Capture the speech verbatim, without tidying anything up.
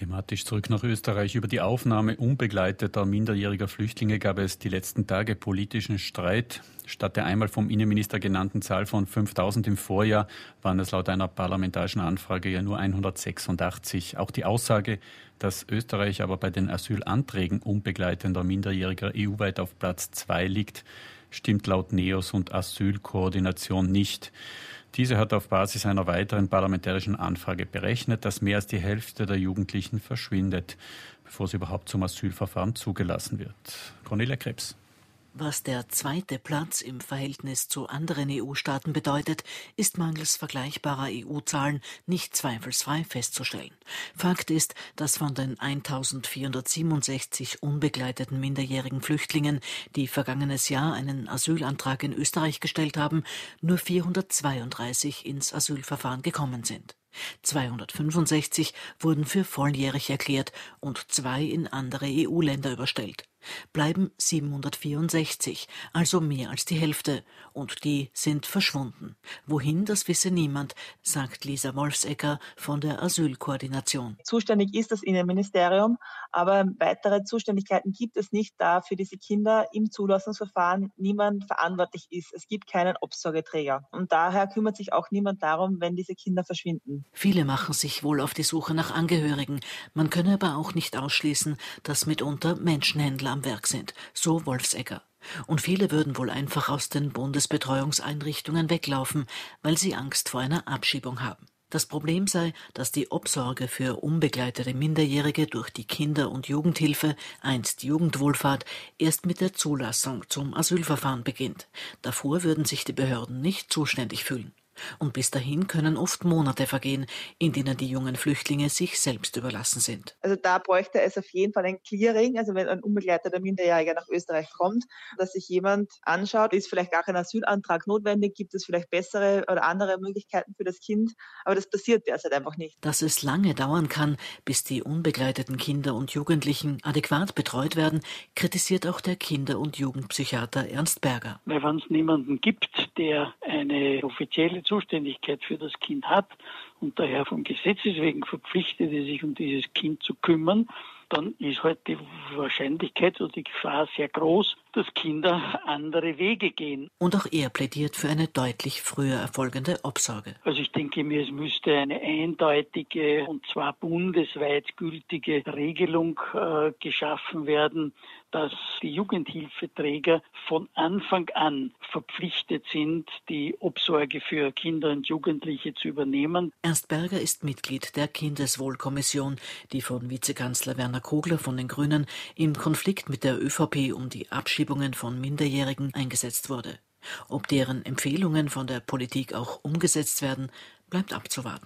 Thematisch zurück nach Österreich. Über die Aufnahme unbegleiteter minderjähriger Flüchtlinge gab es die letzten Tage politischen Streit. Statt der einmal vom Innenminister genannten Zahl von fünftausend im Vorjahr waren es laut einer parlamentarischen Anfrage ja nur hundertsechsundachtzig. Auch die Aussage, dass Österreich aber bei den Asylanträgen unbegleitender Minderjähriger E U-weit auf Platz zwei liegt, stimmt laut NEOS und Asylkoordination nicht. Diese hat auf Basis einer weiteren parlamentarischen Anfrage berechnet, dass mehr als die Hälfte der Jugendlichen verschwindet, bevor sie überhaupt zum Asylverfahren zugelassen wird. Cornelia Krebs. Was der zweite Platz im Verhältnis zu anderen E U-Staaten bedeutet, ist mangels vergleichbarer E U-Zahlen nicht zweifelsfrei festzustellen. Fakt ist, dass von den eintausendvierhundertsiebenundsechzig unbegleiteten minderjährigen Flüchtlingen, die vergangenes Jahr einen Asylantrag in Österreich gestellt haben, nur vierhundertzweiunddreißig ins Asylverfahren gekommen sind. zweihundertfünfundsechzig wurden für volljährig erklärt und zwei in andere E U-Länder überstellt. Bleiben siebenhundertvierundsechzig, also mehr als die Hälfte, und die sind verschwunden. Wohin, das wisse niemand, sagt Lisa Wolfsegger von der Asylkoordination. Zuständig ist das Innenministerium, aber weitere Zuständigkeiten gibt es nicht, da für diese Kinder im Zulassungsverfahren niemand verantwortlich ist. Es gibt keinen Obsorgeträger und daher kümmert sich auch niemand darum, wenn diese Kinder verschwinden. Viele machen sich wohl auf die Suche nach Angehörigen. Man könne aber auch nicht ausschließen, dass mitunter Menschenhändler am Werk sind, so Wolfsegger. Und viele würden wohl einfach aus den Bundesbetreuungseinrichtungen weglaufen, weil sie Angst vor einer Abschiebung haben. Das Problem sei, dass die Obsorge für unbegleitete Minderjährige durch die Kinder- und Jugendhilfe, einst Jugendwohlfahrt, erst mit der Zulassung zum Asylverfahren beginnt. Davor würden sich die Behörden nicht zuständig fühlen. Und bis dahin können oft Monate vergehen, in denen die jungen Flüchtlinge sich selbst überlassen sind. Also da bräuchte es auf jeden Fall ein Clearing, also wenn ein unbegleiteter Minderjähriger nach Österreich kommt, dass sich jemand anschaut, ist vielleicht gar kein Asylantrag notwendig, gibt es vielleicht bessere oder andere Möglichkeiten für das Kind, aber das passiert derzeit einfach nicht. Dass es lange dauern kann, bis die unbegleiteten Kinder und Jugendlichen adäquat betreut werden, kritisiert auch der Kinder- und Jugendpsychiater Ernst Berger. Weil wenn es niemanden gibt, der eine offizielle Zuständigkeit für das Kind hat und daher vom Gesetzes wegen verpflichtet ist, sich um dieses Kind zu kümmern, dann ist halt die Wahrscheinlichkeit oder die Gefahr sehr groß, dass Kinder andere Wege gehen. Und auch er plädiert für eine deutlich früher erfolgende Obsorge. Also ich denke mir, es müsste eine eindeutige und zwar bundesweit gültige Regelung äh, geschaffen werden, dass die Jugendhilfeträger von Anfang an verpflichtet sind, die Obsorge für Kinder und Jugendliche zu übernehmen. Ernst Berger ist Mitglied der Kindeswohlkommission, die von Vizekanzler Werner Kogler von den Grünen im Konflikt mit der ÖVP um die Abschiebungen von Minderjährigen eingesetzt wurde. Ob deren Empfehlungen von der Politik auch umgesetzt werden, bleibt abzuwarten.